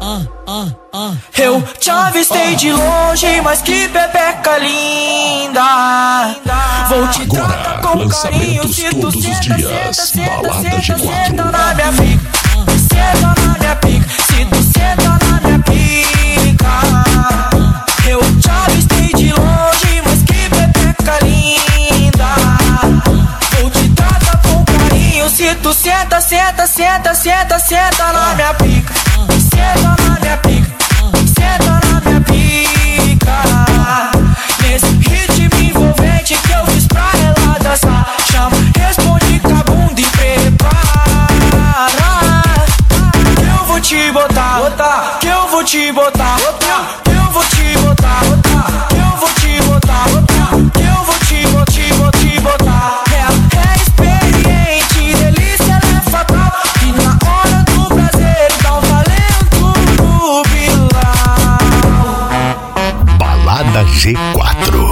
Eu te avistei de longe, mas que bebeca linda. Vou te tratar com carinho, se tu senta, senta na minha pica. Senta na minha pica, se tu senta na minha pica. Eu te avistei de longe, mas que bebeca linda. Vou te tratar com carinho, se tu senta, senta na minha pica. Senta na minha pica, senta na minha pica. Nesse ritmo envolvente que eu fiz pra ela dançar. Chama, responde com a bunda e prepara. Que eu vou te botar, que eu vou te botar, que eu vou te botar, que eu vou te botar, que eu vou te botar. É experiente, delícia, ela é fatal. E na hora do prazer dá um valendo no bilhão. Balada G4.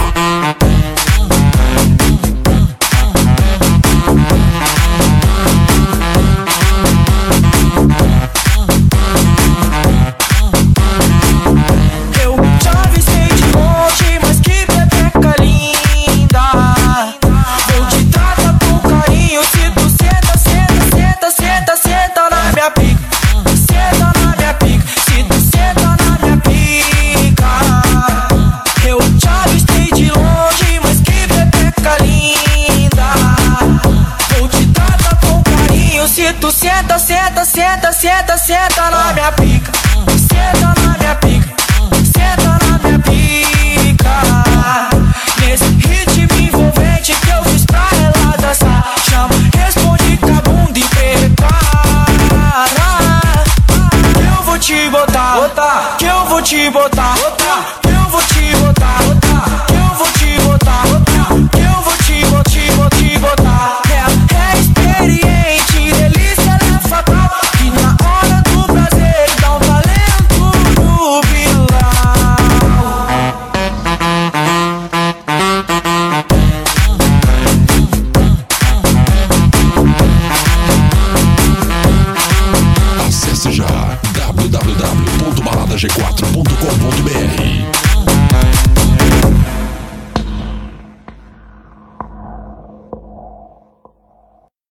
Senta na minha pica, senta na minha pica, senta na minha pica. Nesse ritmo envolvente que eu fiz pra ela dançar. Chama, responde com a bunda e prepara. Que eu vou te botar, que eu vou te botar, que eu vou te botar, que eu vou te botar, que eu vou te botar. É experiente, delícia, ela é fatal. E na hora do prazer dá um talento no bilhão. Acesse já www.baladag4.com.br.